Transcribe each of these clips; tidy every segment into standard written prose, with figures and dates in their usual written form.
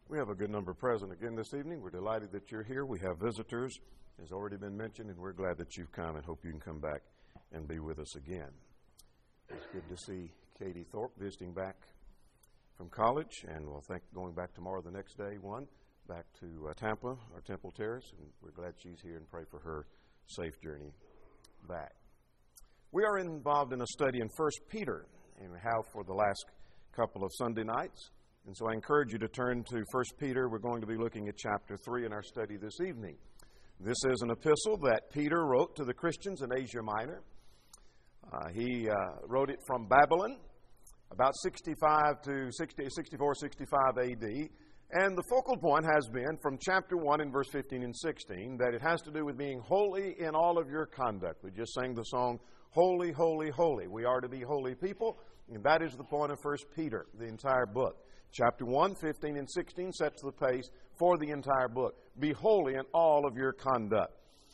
We have a good number present again this evening. We're delighted that you're here. We have visitors, as already been mentioned, and we're glad that you've come and hope you can come back and be with us again. It's good to see Katie Thorpe visiting back from college, and we'll think going back tomorrow, the next day, back to Tampa, or Temple Terrace, and we're glad she's here and pray for her safe journey back. We are involved in a study in 1 Peter, and we have for the last couple of Sunday nights. And so I encourage you to turn to 1 Peter. We're going to be looking at chapter 3 in our study this evening. This is an epistle that Peter wrote to the Christians in Asia Minor. He wrote it from Babylon, about 64, 65 A.D., and the focal point has been from chapter 1 in verse 15 and 16 that it has to do with being holy in all of your conduct. We just sang the song, Holy, Holy, Holy. We are to be holy people, and that is the point of 1 Peter, the entire book. Chapter 1, 15 and 16 sets the pace for the entire book. Be holy in all of your conduct.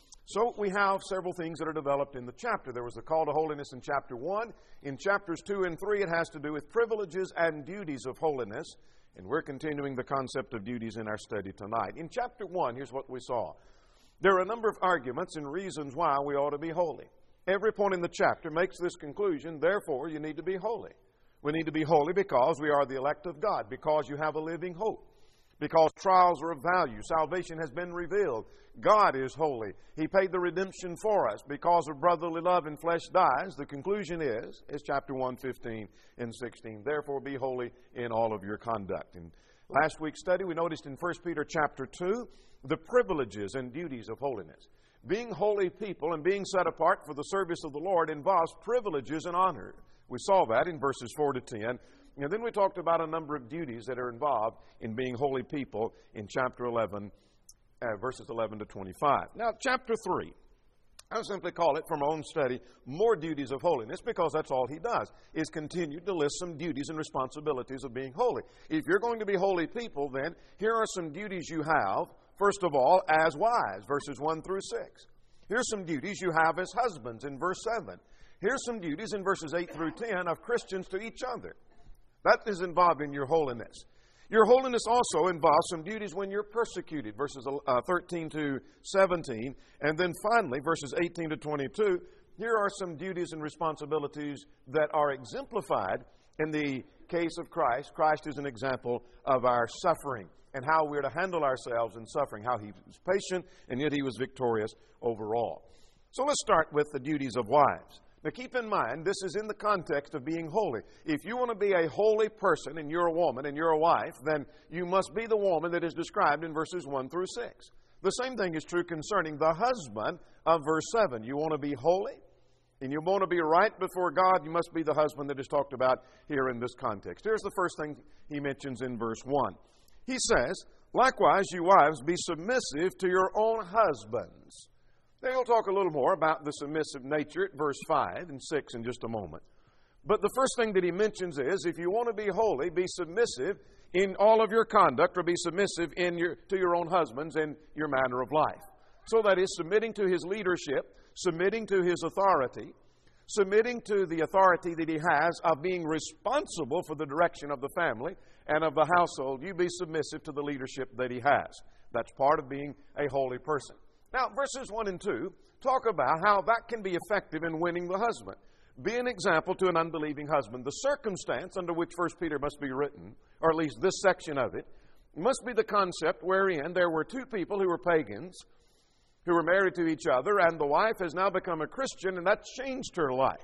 So we have several things that are developed in the chapter. There was the call to holiness in chapter 1. In chapters 2 and 3, it has to do with privileges and duties of holiness. And we're continuing the concept of duties in our study tonight. In chapter 1, here's what we saw. There are a number of arguments and reasons why we ought to be holy. Every point in the chapter makes this conclusion, therefore you need to be holy. We need to be holy because we are the elect of God, because you have a living hope, because trials are of value. Salvation has been revealed. God is holy. He paid the redemption for us. Because of brotherly love and flesh dies, the conclusion is chapter 1, 15 and 16. Therefore be holy in all of your conduct. In last week's study, we noticed in 1 Peter chapter 2, the privileges and duties of holiness. Being holy people and being set apart for the service of the Lord involves privileges and honor. We saw that in verses 4 to 10. And then we talked about a number of duties that are involved in being holy people in chapter 11, verses 11 to 25. Now, chapter 3, I'll simply call it, from my own study, more duties of holiness, because that's all he does, is continue to list some duties and responsibilities of being holy. If you're going to be holy people, then here are some duties you have, first of all, as wives, verses 1 through 6. Here's some duties you have as husbands in verse 7. Here's some duties in verses 8 through 10 of Christians to each other. That is involved in your holiness. Your holiness also involves some duties when you're persecuted, verses 13 to 17. And then finally, verses 18 to 22, here are some duties and responsibilities that are exemplified in the case of Christ. Christ is an example of our suffering and how we're to handle ourselves in suffering, how he was patient and yet he was victorious overall. So let's start with the duties of wives. Now keep in mind, this is in the context of being holy. If you want to be a holy person and you're a woman and you're a wife, then you must be the woman that is described in verses 1 through 6. The same thing is true concerning the husband of verse 7. You want to be holy and you want to be right before God, you must be the husband that is talked about here in this context. Here's the first thing he mentions in verse 1. He says, likewise, you wives, be submissive to your own husbands. Then he'll talk a little more about the submissive nature at verse 5 and 6 in just a moment. But the first thing that he mentions is, if you want to be holy, be submissive in all of your conduct, or be submissive to your own husbands in your manner of life. So that is submitting to his leadership, submitting to his authority, submitting to the authority that he has of being responsible for the direction of the family and of the household. You be submissive to the leadership that he has. That's part of being a holy person. Now, verses 1 and 2 talk about how that can be effective in winning the husband. Be an example to an unbelieving husband. The circumstance under which 1 Peter must be written, or at least this section of it, must be the concept wherein there were two people who were pagans, who were married to each other, and the wife has now become a Christian, and that's changed her life.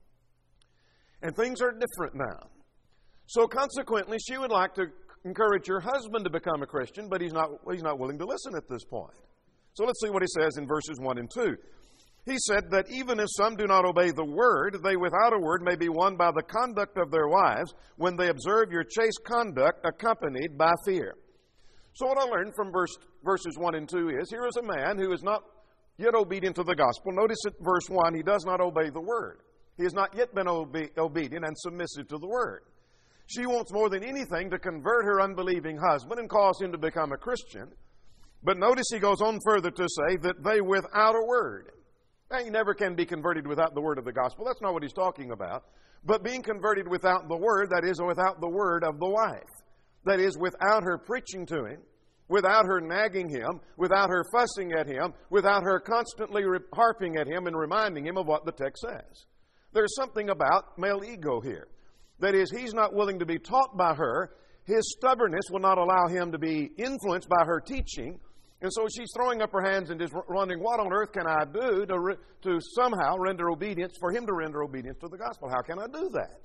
And things are different now. So consequently, she would like to encourage her husband to become a Christian, but he's not willing to listen at this point. So let's see what he says in verses 1 and 2. He said that even if some do not obey the word, they without a word may be won by the conduct of their wives when they observe your chaste conduct accompanied by fear. So what I learned from verses 1 and 2 is, here is a man who is not yet obedient to the gospel. Notice at verse 1, he does not obey the word. He has not yet been obedient and submissive to the word. She wants more than anything to convert her unbelieving husband and cause him to become a Christian. But notice he goes on further to say that they without a word. Now, he never can be converted without the word of the gospel. That's not what he's talking about. But being converted without the word, that is, without the word of the wife. That is, without her preaching to him, without her nagging him, without her fussing at him, without her constantly harping at him and reminding him of what the text says. There's something about male ego here. That is, he's not willing to be taught by her. His stubbornness will not allow him to be influenced by her teaching. And so she's throwing up her hands and just wondering, what on earth can I do to somehow render obedience, for him to render obedience to the gospel? How can I do that?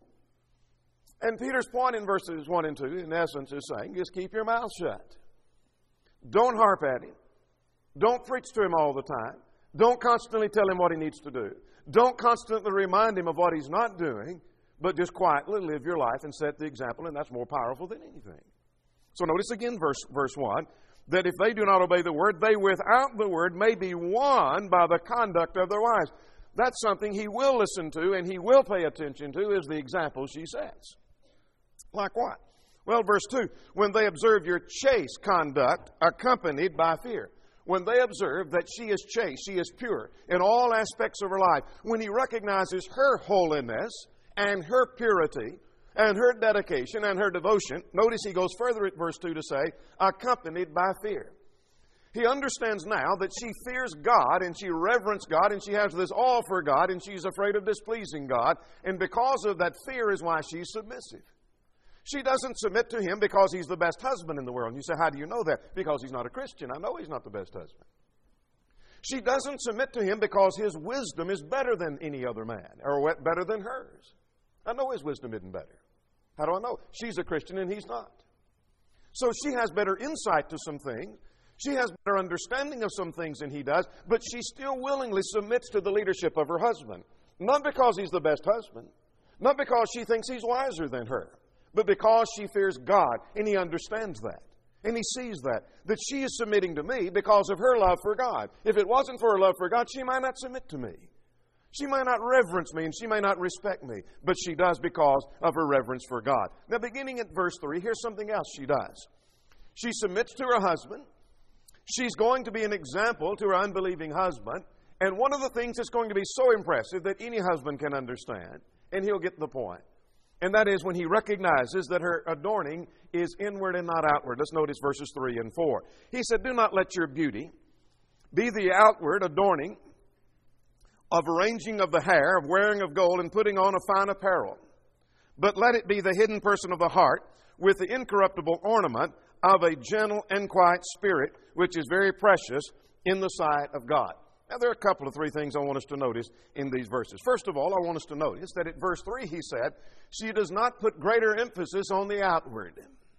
And Peter's point in verses 1 and 2, in essence, is saying, just keep your mouth shut. Don't harp at him. Don't preach to him all the time. Don't constantly tell him what he needs to do. Don't constantly remind him of what he's not doing, but just quietly live your life and set the example, and that's more powerful than anything. So notice again verse 1, that if they do not obey the word, they without the word may be won by the conduct of their wives. That's something he will listen to and he will pay attention to, is the example she sets. Like what? Well, verse 2, when they observe your chaste conduct accompanied by fear. When they observe that she is chaste, she is pure in all aspects of her life, when he recognizes her holiness and her purity and her dedication and her devotion, notice he goes further at verse 2 to say, accompanied by fear. He understands now that she fears God and she reverences God and she has this awe for God and she's afraid of displeasing God. And because of that fear is why she's submissive. She doesn't submit to him because he's the best husband in the world. And you say, how do you know that? Because he's not a Christian. I know he's not the best husband. She doesn't submit to him because his wisdom is better than any other man or better than hers. I know his wisdom isn't better. How do I know? She's a Christian and he's not. So she has better insight to some things. She has better understanding of some things than he does, but she still willingly submits to the leadership of her husband. Not because he's the best husband, not because she thinks he's wiser than her, but because she fears God, and he understands that. And he sees that she is submitting to me because of her love for God. If it wasn't for her love for God, she might not submit to me. She may not reverence me and she may not respect me, but she does because of her reverence for God. Now, beginning at verse 3, here's something else she does. She submits to her husband. She's going to be an example to her unbelieving husband. And one of the things that's going to be so impressive that any husband can understand, and he'll get the point, and that is when he recognizes that her adorning is inward and not outward. Let's notice verses 3 and 4. He said, do not let your beauty be the outward adorning of arranging of the hair, of wearing of gold, and putting on a fine apparel. But let it be the hidden person of the heart, with the incorruptible ornament of a gentle and quiet spirit, which is very precious in the sight of God. Now, there are a couple of three things I want us to notice in these verses. First of all, I want us to notice that at verse 3 he said, she does not put greater emphasis on the outward.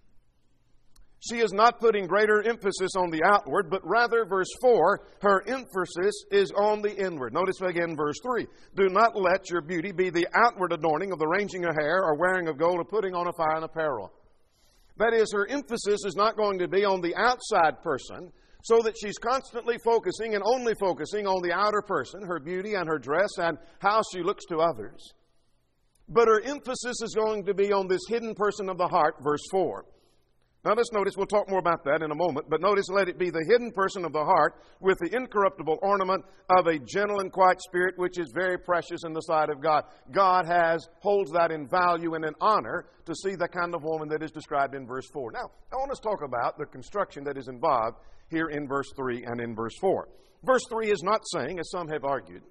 She is not putting greater emphasis on the outward, but rather, verse 4, her emphasis is on the inward. Notice again verse 3. Do not let your beauty be the outward adorning of the arranging of hair or wearing of gold or putting on a fine apparel. That is, her emphasis is not going to be on the outside person, so that she's constantly focusing and only focusing on the outer person, her beauty and her dress and how she looks to others. But her emphasis is going to be on this hidden person of the heart, verse 4. Now let's notice, we'll talk more about that in a moment, but notice, let it be the hidden person of the heart with the incorruptible ornament of a gentle and quiet spirit, which is very precious in the sight of God. God holds that in value and in honor to see the kind of woman that is described in verse 4. Now, I want us to talk about the construction that is involved here in verse 3 and in verse 4. Verse 3 is not saying, as some have argued,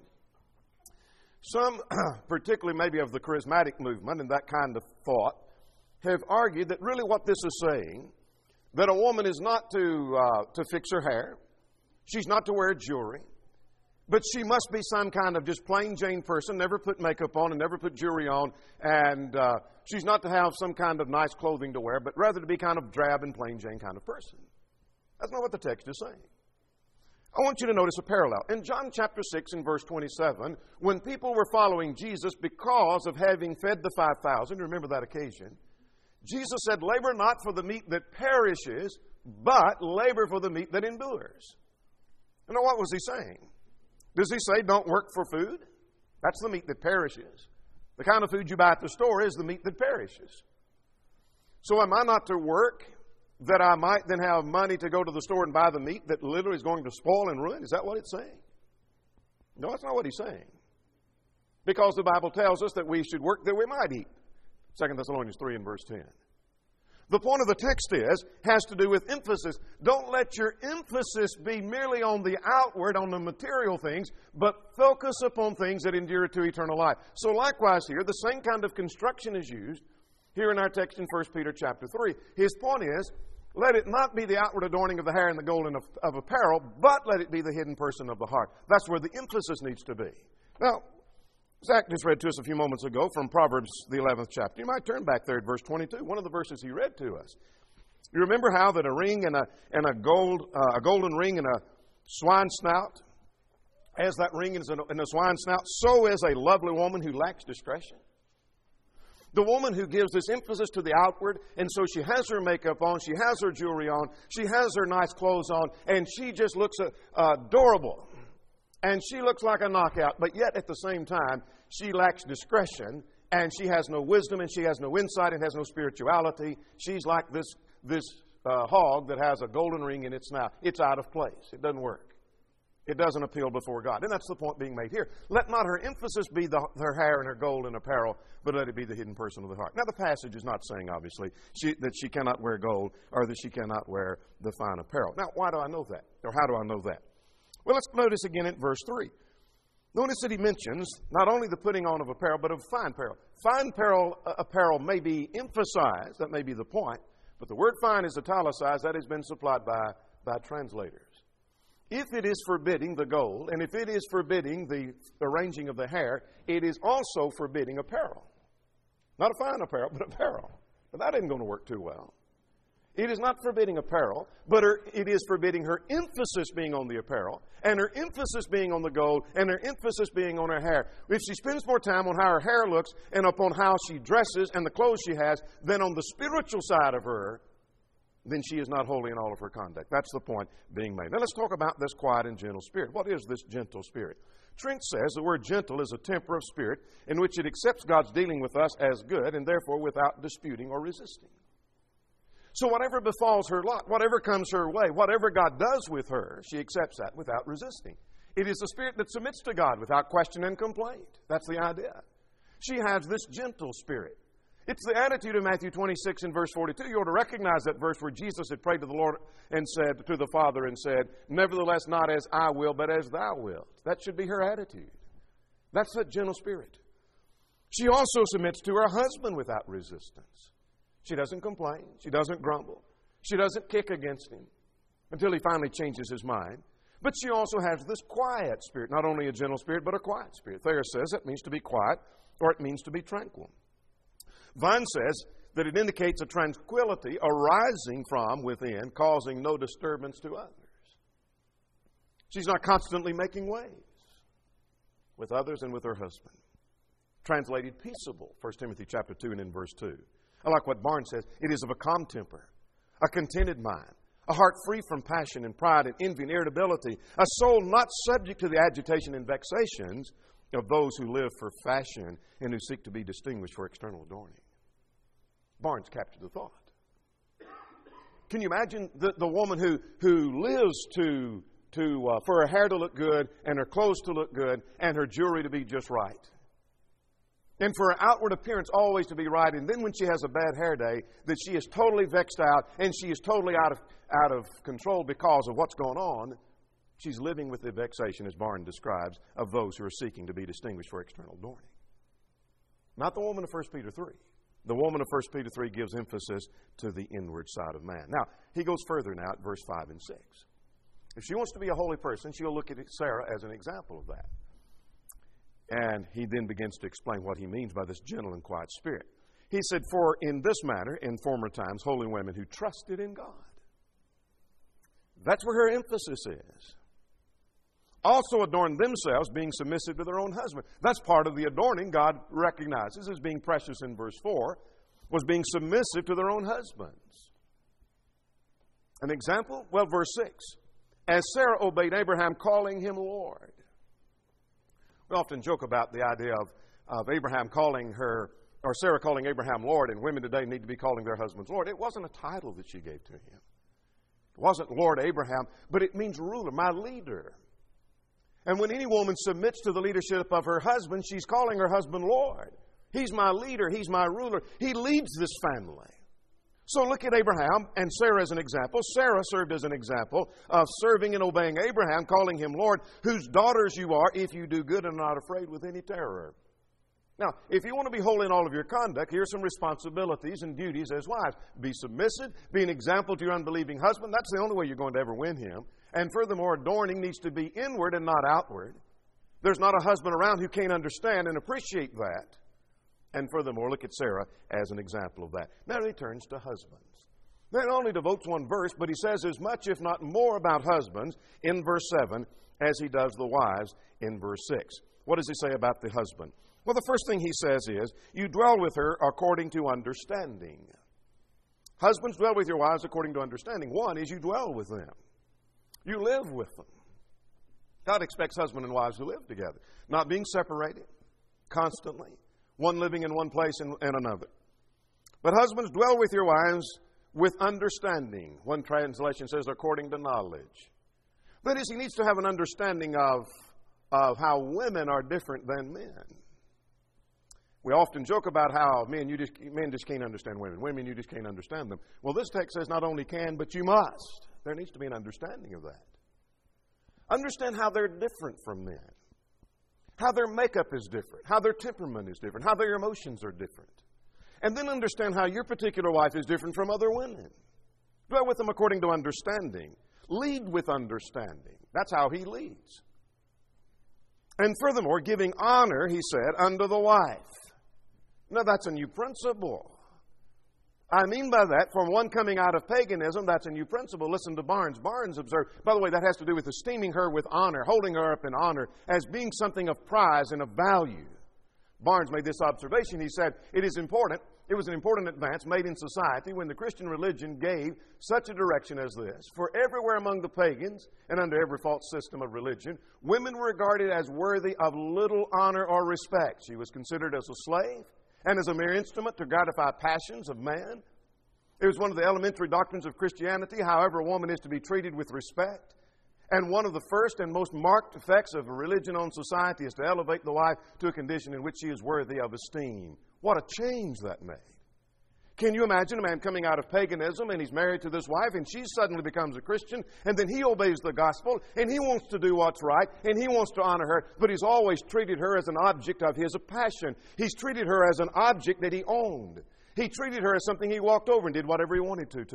some, particularly maybe of the charismatic movement and that kind of thought, have argued that really what this is saying, that a woman is not to fix her hair, she's not to wear jewelry, but she must be some kind of just plain Jane person, never put makeup on and never put jewelry on, and she's not to have some kind of nice clothing to wear, but rather to be kind of drab and plain Jane kind of person. That's not what the text is saying. I want you to notice a parallel. In John chapter 6 and verse 27, when people were following Jesus because of having fed the 5,000, remember that occasion, Jesus said, labor not for the meat that perishes, but labor for the meat that endures. You know, what was he saying? Does he say don't work for food? That's the meat that perishes. The kind of food you buy at the store is the meat that perishes. So am I not to work that I might then have money to go to the store and buy the meat that literally is going to spoil and ruin? Is that what it's saying? No, that's not what he's saying. Because the Bible tells us that we should work that we might eat. 2 Thessalonians 3 and verse 10. The point of the text has to do with emphasis. Don't let your emphasis be merely on the outward, on the material things, but focus upon things that endure to eternal life. So likewise here, the same kind of construction is used here in our text in 1 Peter chapter 3. His point is, let it not be the outward adorning of the hair and the gold of apparel, but let it be the hidden person of the heart. That's where the emphasis needs to be. Now, Zach just read to us a few moments ago from Proverbs, the 11th chapter. You might turn back there at verse 22, one of the verses he read to us. You remember how that a ring and a golden ring and a swine snout, as that ring is in a swine snout, so is a lovely woman who lacks discretion. The woman who gives this emphasis to the outward, and so she has her makeup on, she has her jewelry on, she has her nice clothes on, and she just looks adorable. And she looks like a knockout, but yet at the same time, she lacks discretion, and she has no wisdom, and she has no insight, and has no spirituality. She's like this hog that has a golden ring in its snout. It's out of place. It doesn't work. It doesn't appeal before God. And that's the point being made here. Let not her emphasis be her hair and her gold and apparel, but let it be the hidden person of the heart. Now, the passage is not saying, obviously, that she cannot wear gold or that she cannot wear the fine apparel. Now, why do I know that? Or how do I know that? Well, let's notice again in verse 3. Notice that he mentions not only the putting on of apparel, but of fine apparel. Fine apparel may be emphasized, that may be the point, but the word fine is italicized, that has been supplied by translators. If it is forbidding the gold, and if it is forbidding the arranging of the hair, it is also forbidding apparel. Not a fine apparel, but apparel. But that isn't going to work too well. It is not forbidding apparel, but it is forbidding her emphasis being on the apparel, and her emphasis being on the gold, and her emphasis being on her hair. If she spends more time on how her hair looks and upon how she dresses and the clothes she has than on the spiritual side of her, then she is not holy in all of her conduct. That's the point being made. Now let's talk about this quiet and gentle spirit. What is this gentle spirit? Trent says the word gentle is a temper of spirit in which it accepts God's dealing with us as good and therefore without disputing or resisting. So whatever befalls her lot, whatever comes her way, whatever God does with her, she accepts that without resisting. It is the spirit that submits to God without question and complaint. That's the idea. She has this gentle spirit. It's the attitude of Matthew 26 and verse 42. You ought to recognize that verse where Jesus had prayed to the Lord and said to the Father and said, "Nevertheless, not as I will, but as thou wilt." That should be her attitude. That's that gentle spirit. She also submits to her husband without resistance. She doesn't complain. She doesn't grumble. She doesn't kick against him until he finally changes his mind. But she also has this quiet spirit, not only a gentle spirit, but a quiet spirit. Thayer says it means to be quiet, or it means to be tranquil. Vine says that it indicates a tranquility arising from within, causing no disturbance to others. She's not constantly making waves with others and with her husband. Translated peaceable, 1 Timothy chapter 2 and in verse 2. I like what Barnes says. It is of a calm temper, a contented mind, a heart free from passion and pride and envy and irritability, a soul not subject to the agitation and vexations of those who live for fashion and who seek to be distinguished for external adorning. Barnes captured the thought. Can you imagine the woman who lives for her hair to look good and her clothes to look good and her jewelry to be just right? And for her outward appearance always to be right. And then when she has a bad hair day, that she is totally vexed out and she is totally out of control because of what's going on. She's living with the vexation, as Barnes describes, of those who are seeking to be distinguished for external adorning. Not the woman of 1 Peter 3. The woman of 1 Peter 3 gives emphasis to the inward side of man. Now, he goes further now at verse 5 and 6. If she wants to be a holy person, she'll look at Sarah as an example of that. And he then begins to explain what he means by this gentle and quiet spirit. He said, "For in this matter, in former times, holy women who trusted in God." That's where her emphasis is. Also adorned themselves, being submissive to their own husband. That's part of the adorning God recognizes as being precious in verse 4, was being submissive to their own husbands. An example? Well, verse 6. As Sarah obeyed Abraham, calling him Lord. We often joke about the idea of Abraham calling her, or Sarah calling Abraham Lord, and women today need to be calling their husbands Lord. It wasn't a title that she gave to him. It wasn't Lord Abraham, but it means ruler, my leader. And when any woman submits to the leadership of her husband, she's calling her husband Lord. He's my leader. He's my ruler. He leads this family. So look at Abraham and Sarah as an example. Sarah served as an example of serving and obeying Abraham, calling him Lord, whose daughters you are if you do good and are not afraid with any terror. Now, if you want to be holy in all of your conduct, here are some responsibilities and duties as wives. Be submissive, be an example to your unbelieving husband. That's the only way you're going to ever win him. And furthermore, adorning needs to be inward and not outward. There's not a husband around who can't understand and appreciate that. And furthermore, look at Sarah as an example of that. Now he turns to husbands. Not only devotes one verse, but he says as much, if not more, about husbands in verse 7 as he does the wives in verse 6. What does he say about the husband? Well, the first thing he says is, you dwell with her according to understanding. Husbands, dwell with your wives according to understanding. One is you dwell with them. You live with them. God expects husband and wives to live together, not being separated constantly, one living in one place and another. But husbands, dwell with your wives with understanding. One translation says according to knowledge. That is, he needs to have an understanding of how women are different than men. We often joke about how men just can't understand women. Women, you just can't understand them. Well, this text says not only can, but you must. There needs to be an understanding of that. Understand how they're different from men. How their makeup is different. How their temperament is different. How their emotions are different. And then understand how your particular wife is different from other women. Dwell with them according to understanding. Lead with understanding. That's how he leads. And furthermore, giving honor, he said, unto the wife. Now, that's a new principle. I mean by that, from one coming out of paganism, that's a new principle. Listen to Barnes. Barnes observed, by the way, that has to do with esteeming her with honor, holding her up in honor as being something of prize and of value. Barnes made this observation. He said, it was an important advance made in society when the Christian religion gave such a direction as this. For everywhere among the pagans and under every false system of religion, women were regarded as worthy of little honor or respect. She was considered as a slave and as a mere instrument to gratify passions of man. It was one of the elementary doctrines of Christianity, however, a woman is to be treated with respect. And one of the first and most marked effects of a religion on society is to elevate the wife to a condition in which she is worthy of esteem. What a change that made. Can you imagine a man coming out of paganism and he's married to this wife and she suddenly becomes a Christian and then he obeys the gospel and he wants to do what's right and he wants to honor her, but he's always treated her as an object of his passion. He's treated her as an object that he owned. He treated her as something he walked over and did whatever he wanted to.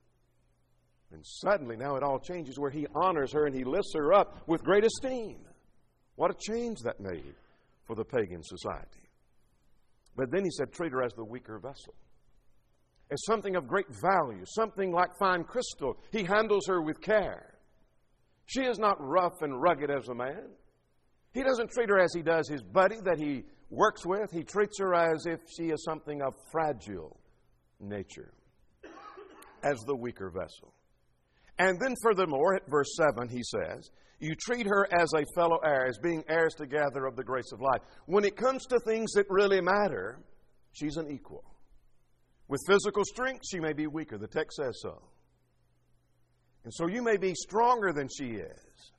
And suddenly now it all changes where he honors her and he lifts her up with great esteem. What a change that made for the pagan society. But then he said, treat her as the weaker vessel. As something of great value, something like fine crystal. He handles her with care. She is not rough and rugged as a man. He doesn't treat her as he does his buddy that he works with. He treats her as if she is something of fragile nature, as the weaker vessel. And then furthermore, at verse 7, he says, you treat her as a fellow heir, as being heirs together of the grace of life. When it comes to things that really matter, she's an equal. With physical strength, she may be weaker. The text says so. And so you may be stronger than she is.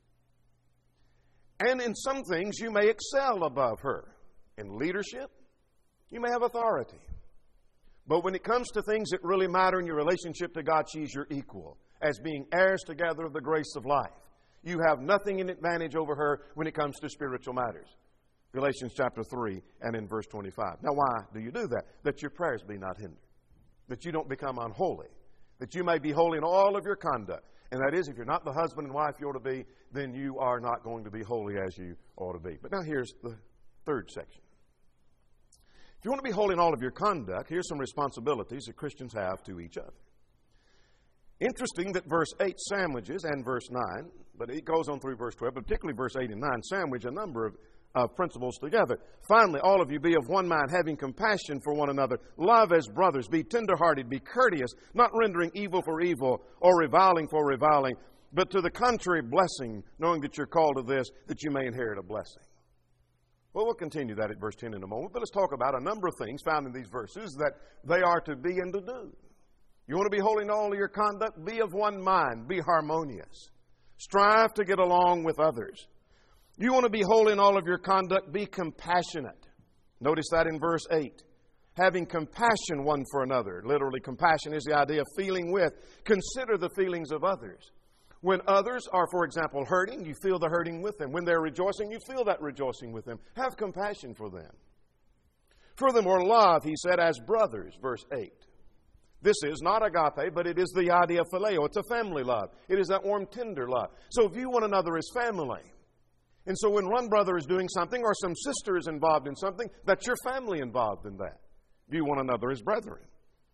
And in some things, you may excel above her. In leadership, you may have authority. But when it comes to things that really matter in your relationship to God, she's your equal, as being heirs together of the grace of life. You have nothing in advantage over her when it comes to spiritual matters. Galatians chapter 3 and in verse 25. Now, why do you do that? That your prayers be not hindered. That you don't become unholy. That you may be holy in all of your conduct. And that is, if you're not the husband and wife you ought to be, then you are not going to be holy as you ought to be. But now here's the third section. If you want to be holy in all of your conduct, here's some responsibilities that Christians have to each other. Interesting that verse 8 sandwiches and verse 9, but it goes on through verse 12, but particularly verse 8 and 9 sandwich a number of principles together. Finally, all of you be of one mind, having compassion for one another. Love as brothers. Be tenderhearted. Be courteous, not rendering evil for evil or reviling for reviling, but to the contrary blessing, knowing that you're called to this, that you may inherit a blessing. Well, we'll continue that at verse 10 in a moment, but let's talk about a number of things found in these verses that they are to be and to do. You want to be holy in all of your conduct? Be of one mind. Be harmonious. Strive to get along with others. You want to be holy in all of your conduct? Be compassionate. Notice that in verse 8. Having compassion one for another. Literally, compassion is the idea of feeling with. Consider the feelings of others. When others are, for example, hurting, you feel the hurting with them. When they're rejoicing, you feel that rejoicing with them. Have compassion for them. Furthermore, love, he said, as brothers, verse 8. This is not agape, but it is the idea of phileo. It's a family love. It is that warm, tender love. So view one another as family. And so when one brother is doing something or some sister is involved in something, that's your family involved in that. View one another as brethren.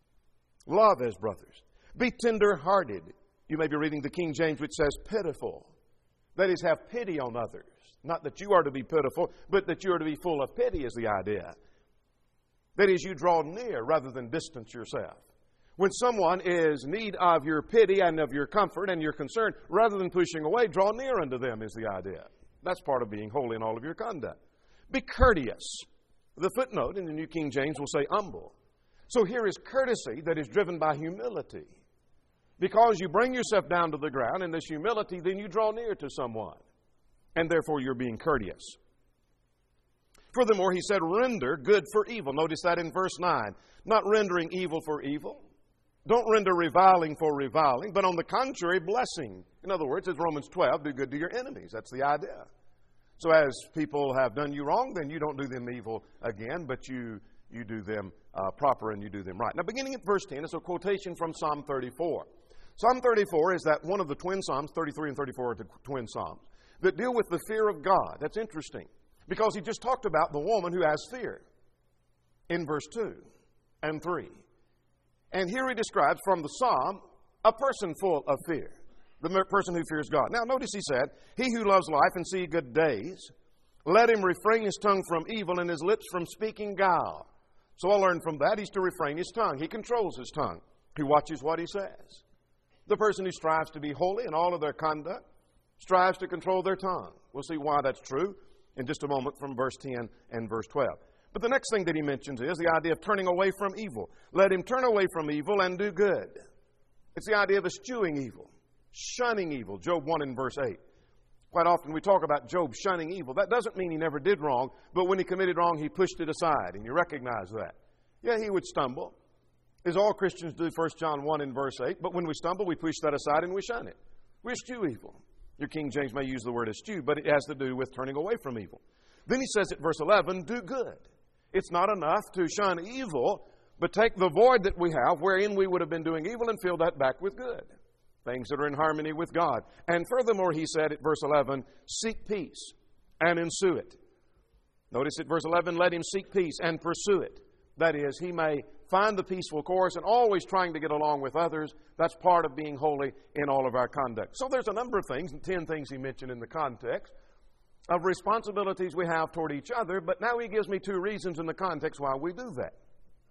Love as brothers. Be tender-hearted. You may be reading the King James, which says pitiful. That is, have pity on others. Not that you are to be pitiful, but that you are to be full of pity is the idea. That is, you draw near rather than distance yourself. When someone is in need of your pity and of your comfort and your concern, rather than pushing away, draw near unto them is the idea. That's part of being holy in all of your conduct. Be courteous. The footnote in the New King James will say humble. So here is courtesy that is driven by humility. Because you bring yourself down to the ground in this humility, then you draw near to someone. And therefore you're being courteous. Furthermore, he said, render good for evil. Notice that in verse 9. Not rendering evil for evil. Don't render reviling for reviling, but on the contrary, blessing. In other words, as Romans 12, do good to your enemies. That's the idea. So as people have done you wrong, then you don't do them evil again, but you do them proper and you do them right. Now, beginning at verse 10, it's a quotation from Psalm 34. Psalm 34 is that one of the twin Psalms, 33 and 34 are the twin Psalms, that deal with the fear of God. That's interesting, because he just talked about the woman who has fear in verse 2 and 3. And here he describes from the Psalm a person full of fear, the person who fears God. Now, notice he said, he who loves life and see good days, let him refrain his tongue from evil and his lips from speaking guile. So I learned from that he's to refrain his tongue. He controls his tongue. He watches what he says. The person who strives to be holy in all of their conduct strives to control their tongue. We'll see why that's true in just a moment from verse 10 and verse 12. But the next thing that he mentions is the idea of turning away from evil. Let him turn away from evil and do good. It's the idea of eschewing evil, shunning evil. Job 1 and verse 8. Quite often we talk about Job shunning evil. That doesn't mean he never did wrong, but when he committed wrong, he pushed it aside, and you recognize that. Yeah, he would stumble, as all Christians do, 1 John 1 and verse 8. But when we stumble, we push that aside and we shun it. We eschew evil. Your King James may use the word eschew, but it has to do with turning away from evil. Then he says at verse 11, do good. It's not enough to shun evil, but take the void that we have, wherein we would have been doing evil, and fill that back with good. Things that are in harmony with God. And furthermore, he said at verse 11, seek peace and ensue it. Notice at verse 11, let him seek peace and pursue it. That is, he may find the peaceful course and always trying to get along with others. That's part of being holy in all of our conduct. So there's a number of things, 10 things he mentioned in the context of responsibilities we have toward each other, but now he gives me 2 reasons in the context why we do that.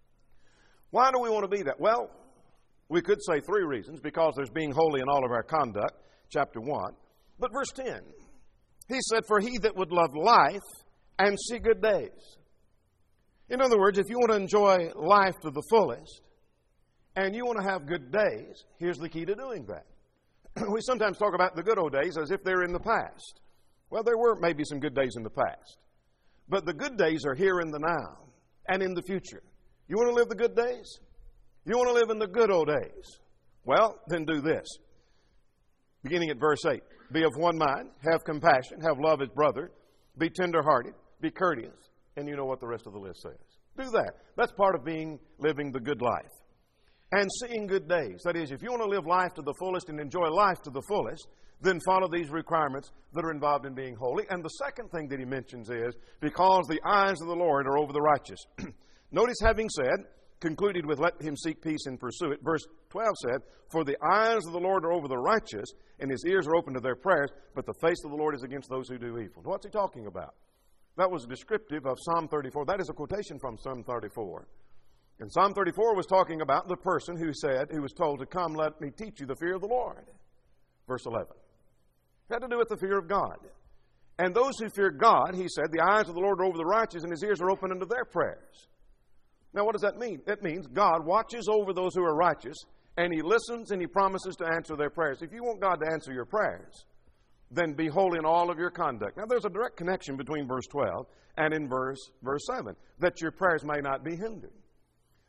Why do we want to be that? Well, we could say 3 reasons, because there's being holy in all of our conduct, chapter 1. But verse 10, he said, for he that would love life and see good days. In other words, if you want to enjoy life to the fullest, and you want to have good days, here's the key to doing that. We sometimes talk about the good old days as if they're in the past. Well, there were maybe some good days in the past. But the good days are here in the now and in the future. You want to live the good days? You want to live in the good old days? Well, then do this. Beginning at verse 8. Be of one mind, have compassion, have love as brother, be tender-hearted, be courteous. And you know what the rest of the list says. Do that. That's part of living the good life. And seeing good days. That is, if you want to live life to the fullest and enjoy life to the fullest, then follow these requirements that are involved in being holy. And the second thing that he mentions is, because the eyes of the Lord are over the righteous. Notice, having said, concluded with let him seek peace and pursue it. Verse 12 said, for the eyes of the Lord are over the righteous, and his ears are open to their prayers, but the face of the Lord is against those who do evil. What's he talking about? That was descriptive of Psalm 34. That is a quotation from Psalm 34. And Psalm 34 was talking about the person who was told to come, let me teach you the fear of the Lord. Verse 11. It had to do with the fear of God. And those who fear God, he said, the eyes of the Lord are over the righteous, and his ears are open unto their prayers. Now, what does that mean? It means God watches over those who are righteous, and he listens and he promises to answer their prayers. If you want God to answer your prayers, then be holy in all of your conduct. Now, there's a direct connection between verse 12 and in verse 7, that your prayers may not be hindered.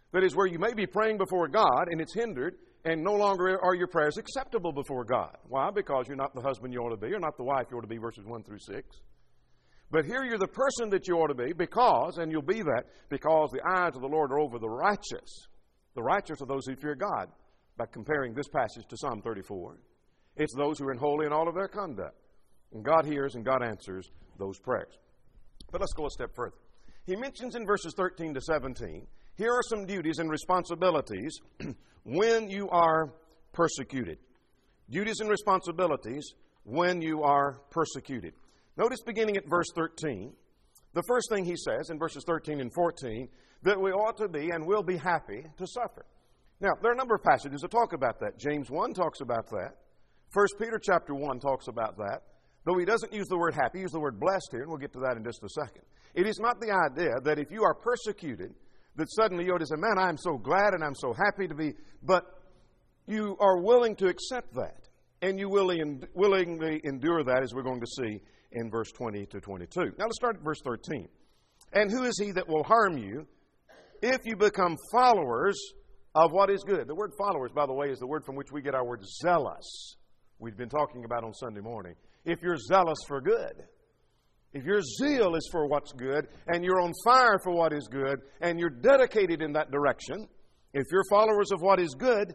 That is where you may be praying before God and it's hindered, and no longer are your prayers acceptable before God. Why? Because you're not the husband you ought to be, or not the wife you ought to be, verses 1 through 6. But here you're the person that you ought to be because, and you'll be that, because the eyes of the Lord are over the righteous. The righteous are those who fear God, by comparing this passage to Psalm 34. It's those who are holy in all of their conduct. And God hears and God answers those prayers. But let's go a step further. He mentions in verses 13 to 17, here are some duties and responsibilities when you are persecuted. Duties and responsibilities when you are persecuted. Notice beginning at verse 13, the first thing he says in verses 13 and 14, that we ought to be and will be happy to suffer. Now, there are a number of passages that talk about that. James 1 talks about that. 1 Peter chapter 1 talks about that. Though he doesn't use the word happy, he uses the word blessed here, and we'll get to that in just a second. It is not the idea that if you are persecuted, that suddenly you ought to say, man, I'm so glad and I'm so happy to be, but you are willing to accept that. And you willingly endure that, as we're going to see in verse 20 to 22. Now let's start at verse 13. And who is he that will harm you if you become followers of what is good? The word followers, by the way, is the word from which we get our word zealous. We've been talking about on Sunday morning. If you're zealous for good, if your zeal is for what's good, and you're on fire for what is good, and you're dedicated in that direction, if you're followers of what is good,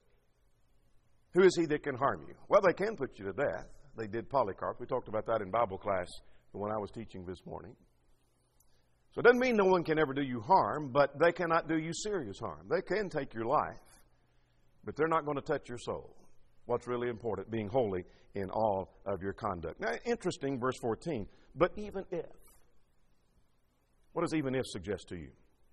who is he that can harm you? Well, they can put you to death. They did Polycarp. We talked about that in Bible class when I was teaching this morning. So it doesn't mean no one can ever do you harm, but they cannot do you serious harm. They can take your life, but they're not going to touch your soul. What's really important, being holy in all of your conduct. Now, interesting, verse 14, but even if. What does even if suggest to you?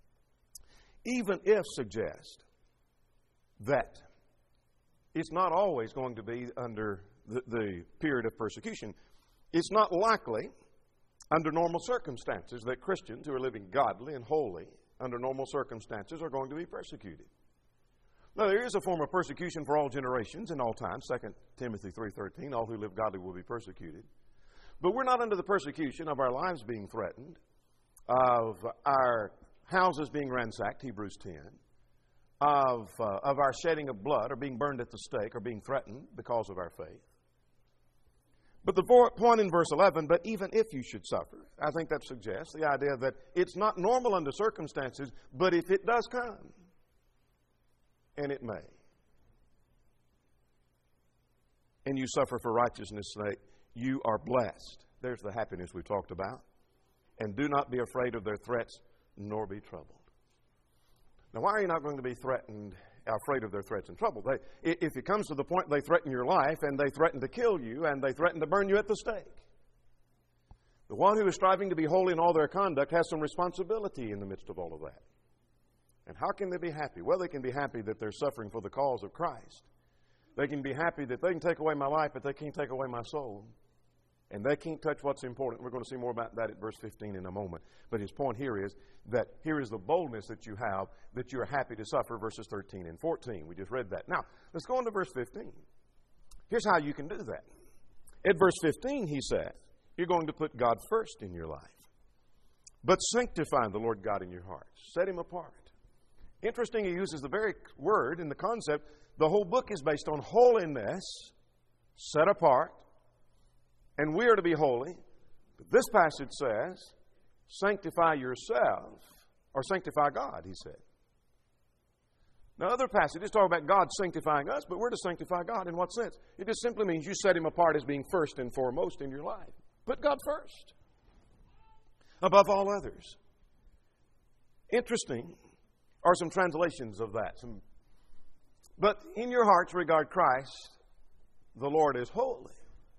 Even if suggests that it's not always going to be under the period of persecution. It's not likely, under normal circumstances, that Christians who are living godly and holy under normal circumstances are going to be persecuted. Now, there is a form of persecution for all generations and all times. 2 Timothy 3:13, all who live godly will be persecuted. But we're not under the persecution of our lives being threatened, of our houses being ransacked, Hebrews 10, of our shedding of blood or being burned at the stake or being threatened because of our faith. But the point in verse 11, but even if you should suffer, I think that suggests the idea that it's not normal under circumstances, but if it does come, and it may, and you suffer for righteousness' sake, you are blessed. There's the happiness we talked about. And do not be afraid of their threats, nor be troubled. Now, why are you not going to be afraid of their threats and trouble? If it comes to the point they threaten your life, and they threaten to kill you, and they threaten to burn you at the stake, the one who is striving to be holy in all their conduct has some responsibility in the midst of all of that. And how can they be happy? Well, they can be happy that they're suffering for the cause of Christ. They can be happy that they can take away my life, but they can't take away my soul. And they can't touch what's important. We're going to see more about that at verse 15 in a moment. But his point here is that here is the boldness that you have, that you are happy to suffer, verses 13 and 14. We just read that. Now, let's go on to verse 15. Here's how you can do that. At verse 15, he said, you're going to put God first in your life. But sanctify the Lord God in your hearts. Set him apart. Interesting, he uses the very word in the concept. The whole book is based on holiness, set apart. And we are to be holy. But this passage says, sanctify yourself, or sanctify God, he said. Now, other passages talk about God sanctifying us, but we're to sanctify God. In what sense? It just simply means you set him apart as being first and foremost in your life. Put God first, above all others. Interesting are some translations of that. But in your hearts regard Christ, the Lord is holy.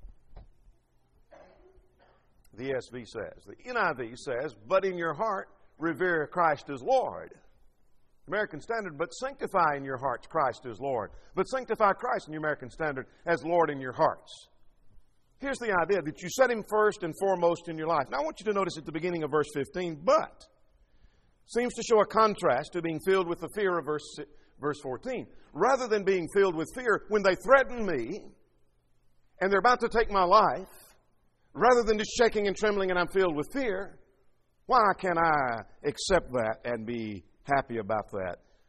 The ESV says. The NIV says, but in your heart, revere Christ as Lord. American Standard, but sanctify in your hearts Christ as Lord. But sanctify Christ in your American Standard as Lord in your hearts. Here's the idea that you set him first and foremost in your life. Now I want you to notice at the beginning of verse 15, but seems to show a contrast to being filled with the fear of verse 14. Rather than being filled with fear, when they threaten me and they're about to take my life, rather than just shaking and trembling and I'm filled with fear, why can I accept that and be happy about that?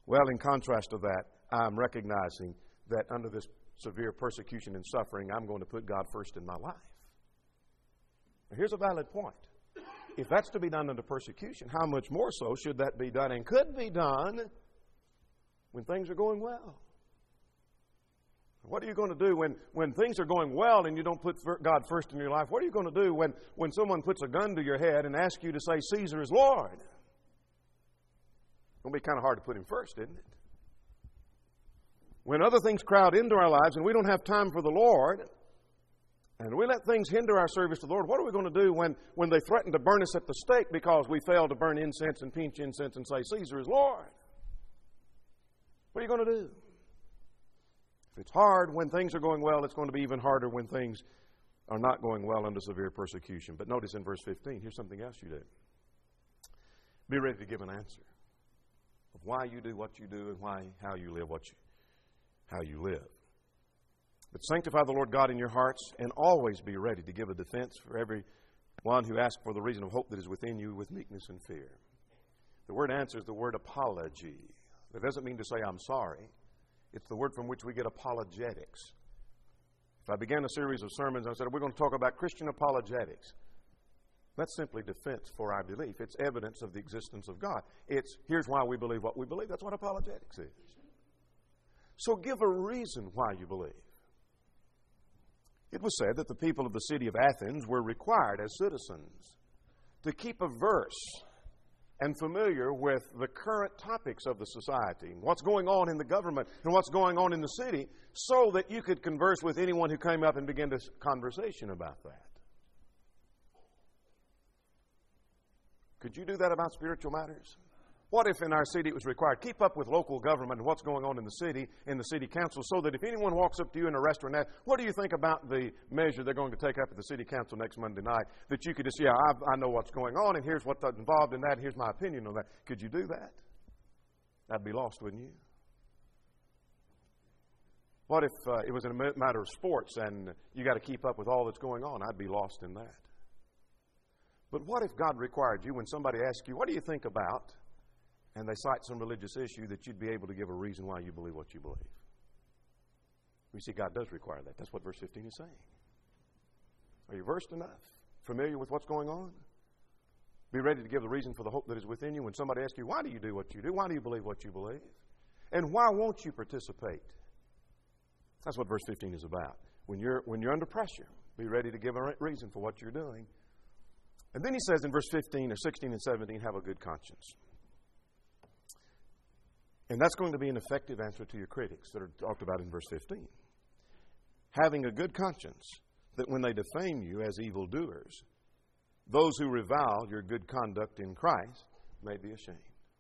Well, in contrast to that, I'm recognizing that under this severe persecution and suffering, I'm going to put God first in my life. Now, here's a valid point. If that's to be done under persecution, how much more so should that be done and could be done when things are going well? What are you going to do when things are going well and you don't put God first in your life? What are you going to do when someone puts a gun to your head and asks you to say Caesar is Lord? It's going to be kind of hard to put him first, isn't it? When other things crowd into our lives and we don't have time for the Lord, and we let things hinder our service to the Lord, what are we going to do when they threaten to burn us at the stake because we fail to burn incense and pinch incense and say Caesar is Lord? What are you going to do? If it's hard when things are going well, it's going to be even harder when things are not going well under severe persecution. But notice in verse 15, here's something else you do. Be ready to give an answer of why you do what you do and how you live how you live. But sanctify the Lord God in your hearts and always be ready to give a defense for every one who asks for the reason of hope that is within you with meekness and fear. The word answer is the word apology. That doesn't mean to say I'm sorry. It's the word from which we get apologetics. If I began a series of sermons and I said, we're going to talk about Christian apologetics, that's simply defense for our belief. It's evidence of the existence of God. It's here's why we believe what we believe. That's what apologetics is. So give a reason why you believe. It was said that the people of the city of Athens were required as citizens to keep averse and familiar with the current topics of the society, what's going on in the government and what's going on in the city, so that you could converse with anyone who came up and begin this conversation about that. Could you do that about spiritual matters? What if in our city it was required? Keep up with local government and what's going on in the city council, so that if anyone walks up to you in a restaurant and asks, what do you think about the measure they're going to take up at the city council next Monday night, that you could just say, yeah, I know what's going on, and here's what's involved in that, and here's my opinion on that. Could you do that? That'd be lost, wouldn't you? What if it was a matter of sports and you got to keep up with all that's going on? I'd be lost in that. But what if God required you, when somebody asks you, what do you think about, and they cite some religious issue, that you'd be able to give a reason why you believe what you believe? We see God does require that. That's what verse 15 is saying. Are you versed enough? Familiar with what's going on? Be ready to give the reason for the hope that is within you when somebody asks you, why do you do what you do? Why do you believe what you believe? And why won't you participate? That's what verse 15 is about. When you're under pressure, be ready to give a reason for what you're doing. And then he says in verse 15 or 16 and 17, have a good conscience. And that's going to be an effective answer to your critics that are talked about in verse 15. Having a good conscience, that when they defame you as evildoers, those who revile your good conduct in Christ may be ashamed.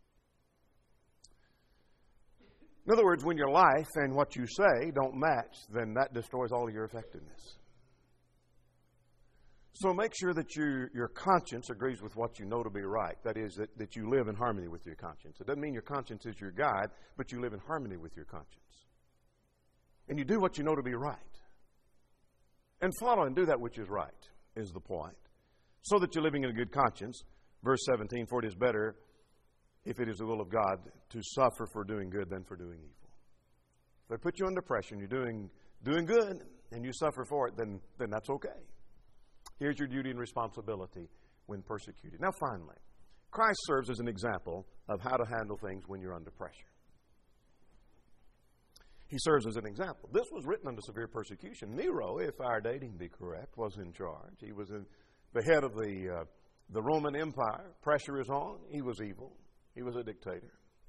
In other words, when your life and what you say don't match, then that destroys all of your effectiveness. So make sure that your conscience agrees with what you know to be right. That is, that you live in harmony with your conscience. It doesn't mean your conscience is your guide, but you live in harmony with your conscience. And you do what you know to be right. And follow and do that which is right, is the point. So that you're living in a good conscience. Verse 17, for it is better, if it is the will of God, to suffer for doing good than for doing evil. If they put you under pressure and you're doing good and you suffer for it, then that's okay. Here's your duty and responsibility when persecuted. Now, finally, Christ serves as an example of how to handle things when you're under pressure. He serves as an example. This was written under severe persecution. Nero, if our dating be correct, was in charge. He was the head of the Roman Empire. Pressure is on. He was evil. He was a dictator.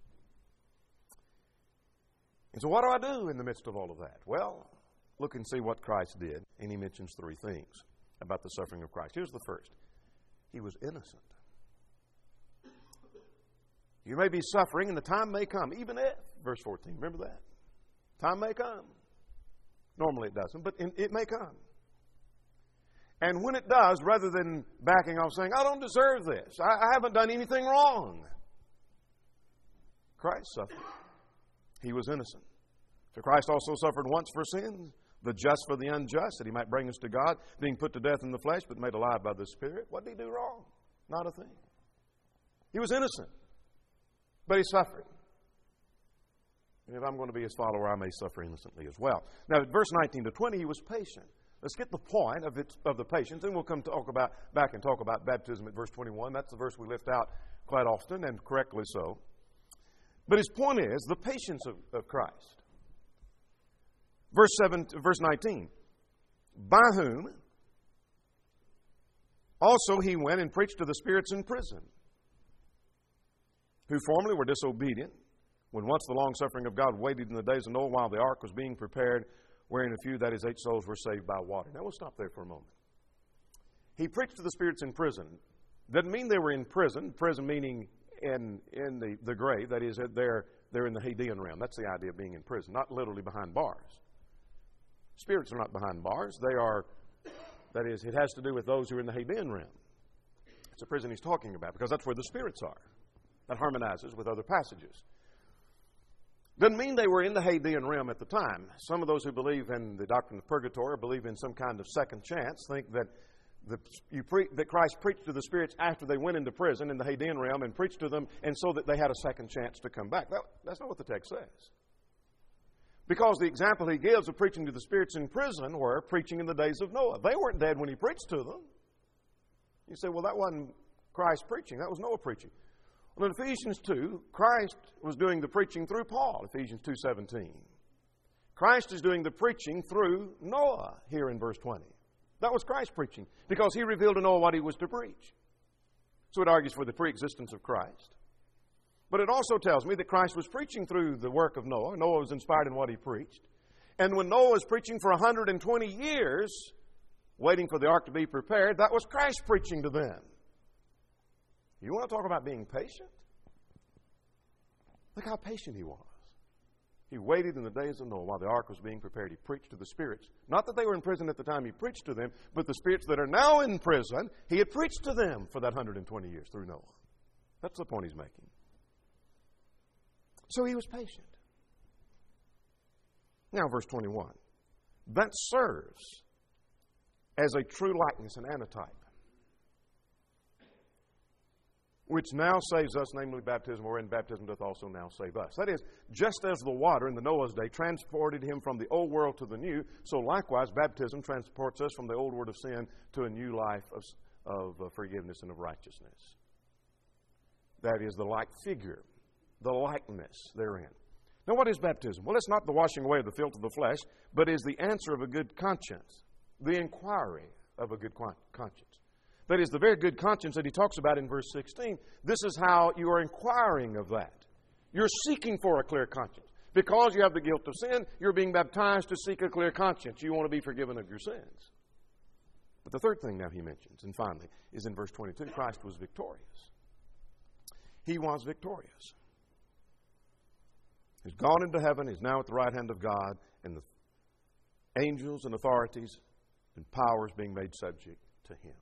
And so what do I do in the midst of all of that? Well, look and see what Christ did. And he mentions three things about the suffering of Christ. Here's the first. He was innocent. You may be suffering, and the time may come, even if, verse 14, remember that? Time may come. Normally it doesn't, but it may come. And when it does, rather than backing off saying, I don't deserve this, I haven't done anything wrong, Christ suffered. He was innocent. For Christ also suffered once for sins, the just for the unjust, that he might bring us to God, being put to death in the flesh, but made alive by the Spirit. What did he do wrong? Not a thing. He was innocent, but he suffered. And if I'm going to be his follower, I may suffer innocently as well. Now, at verse 19 to 20, he was patient. Let's get the point of the patience, and we'll come back and talk about baptism at verse 21. That's the verse we lift out quite often, and correctly so. But his point is the patience of Christ. Verse 19, by whom also he went and preached to the spirits in prison, who formerly were disobedient, when once the long-suffering of God waited in the days of Noah while the ark was being prepared, wherein a few, that is 8 souls, were saved by water. Now we'll stop there for a moment. He preached to the spirits in prison. Doesn't mean they were in prison. Prison meaning in the grave. That is, they're in the Hadean realm. That's the idea of being in prison, not literally behind bars. Spirits are not behind bars. They are, that is, it has to do with those who are in the Hadean realm. It's a prison he's talking about because that's where the spirits are. That harmonizes with other passages. Doesn't mean they were in the Hadean realm at the time. Some of those who believe in the doctrine of purgatory or believe in some kind of second chance think that that Christ preached to the spirits after they went into prison in the Hadean realm and preached to them, and so that they had a second chance to come back. That's not what the text says. Because the example he gives of preaching to the spirits in prison were preaching in the days of Noah. They weren't dead when he preached to them. You say, well, that wasn't Christ preaching. That was Noah preaching. Well, in Ephesians 2, Christ was doing the preaching through Paul, Ephesians 2:17. Christ is doing the preaching through Noah here in verse 20. That was Christ preaching because he revealed to Noah what he was to preach. So it argues for the preexistence of Christ. But it also tells me that Christ was preaching through the work of Noah. Noah was inspired in what he preached. And when Noah was preaching for 120 years, waiting for the ark to be prepared, that was Christ preaching to them. You want to talk about being patient? Look how patient he was. He waited in the days of Noah while the ark was being prepared. He preached to the spirits. Not that they were in prison at the time he preached to them, but the spirits that are now in prison, he had preached to them for that 120 years through Noah. That's the point he's making. So he was patient. Now, verse 21. That serves as a true likeness and antitype, which now saves us, namely baptism, wherein baptism doth also now save us. That is, just as the water in the Noah's day transported him from the old world to the new, so likewise baptism transports us from the old world of sin to a new life of forgiveness and of righteousness. That is the like figure, the likeness therein. Now, what is baptism? Well, it's not the washing away of the filth of the flesh, but is the answer of a good conscience, the inquiry of a good conscience. That is the very good conscience that he talks about in verse 16. This is how you are inquiring of that. You're seeking for a clear conscience. Because you have the guilt of sin, you're being baptized to seek a clear conscience. You want to be forgiven of your sins. But the third thing now he mentions, and finally, is in verse 22. Christ was victorious. He was victorious. He's gone into heaven. He's now at the right hand of God, and the angels and authorities and powers being made subject to him.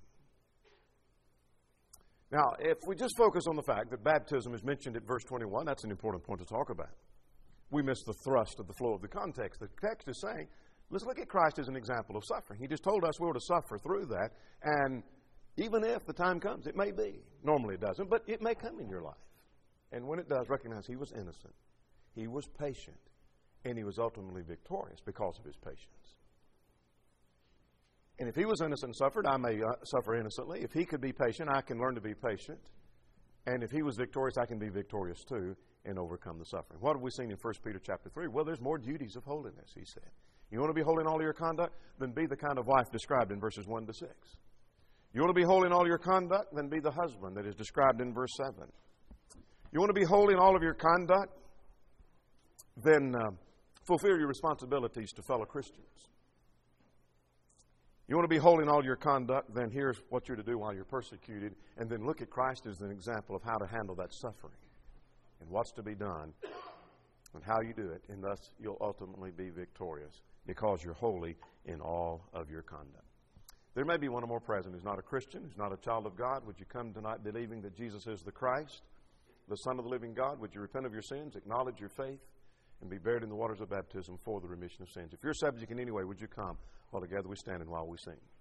Now, if we just focus on the fact that baptism is mentioned at verse 21, that's an important point to talk about. We miss the thrust of the flow of the context. The text is saying, let's look at Christ as an example of suffering. He just told us we were to suffer through that, and even if the time comes, it may be. Normally it doesn't, but it may come in your life. And when it does, recognize he was innocent, he was patient, and he was ultimately victorious because of his patience. And if he was innocent and suffered, I may suffer innocently. If he could be patient, I can learn to be patient. And if he was victorious, I can be victorious too and overcome the suffering. What have we seen in 1 Peter chapter 3? Well, there's more duties of holiness, he said. You want to be holy in all of your conduct? Then be the kind of wife described in verses 1 to 6. You want to be holy in all your conduct? Then be the husband that is described in verse 7. You want to be holy in all of your conduct? Then fulfill your responsibilities to fellow Christians. You want to be holy in all your conduct, then here's what you're to do while you're persecuted, and then look at Christ as an example of how to handle that suffering and what's to be done and how you do it, and thus you'll ultimately be victorious because you're holy in all of your conduct. There may be one or more present who's not a Christian, who's not a child of God. Would you come tonight believing that Jesus is the Christ, the Son of the living God? Would you repent of your sins, acknowledge your faith, and be buried in the waters of baptism for the remission of sins? If you're subject in any way, would you come while together we stand and while we sing?